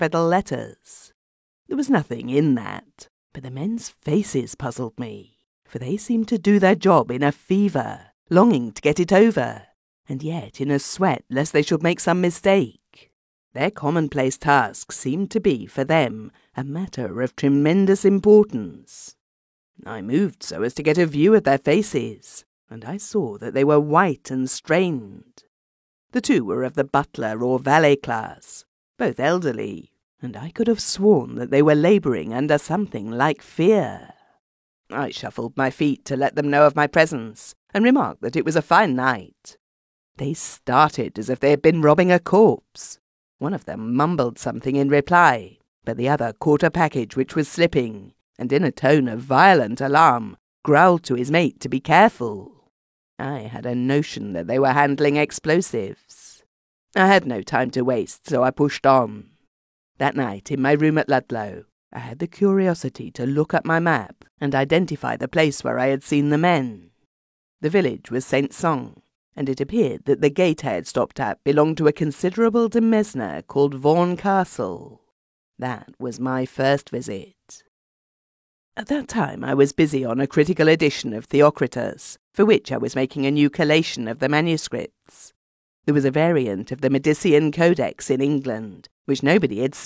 capital letters. There was nothing in that, but the men's faces puzzled me, for they seemed to do their job in a fever, longing to get it over, and yet in a sweat lest they should make some mistake. Their commonplace task seemed to be, for them, a matter of tremendous importance. I moved so as to get a view of their faces, and I saw that they were white and strained. The two were of the butler or valet class, both elderly, and I could have sworn that they were labouring under something like fear. I shuffled my feet to let them know of my presence, and remarked that it was a fine night. They started as if they had been robbing a corpse. One of them mumbled something in reply, but the other caught a package which was slipping, and in a tone of violent alarm, growled to his mate to be careful. I had a notion that they were handling explosives. I had no time to waste, so I pushed on. That night, in my room at Ludlow, I had the curiosity to look at my map and identify the place where I had seen the men. The village was Saint-Saëns, and it appeared that the gate I had stopped at belonged to a considerable demesne called Vaughan Castle. That was my first visit. At that time I was busy on a critical edition of Theocritus, for which I was making a new collation of the manuscripts. There was a variant of the Medician Codex in England, which nobody had